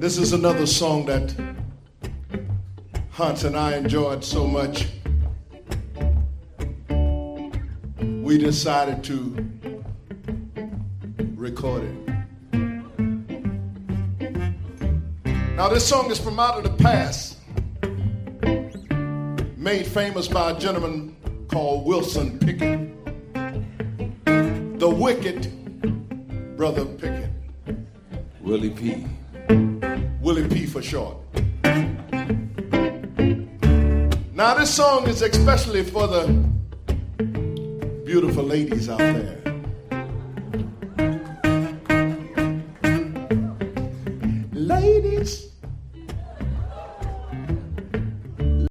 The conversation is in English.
This is another song that Hunt and I enjoyed so much. We decided to record it. Now this song is from out of the past, made famous by a gentleman called Wilson Pickett, the Wicked Brother Pickett. Willie P. Willie P for short. Now this song is especially for the beautiful ladies out there.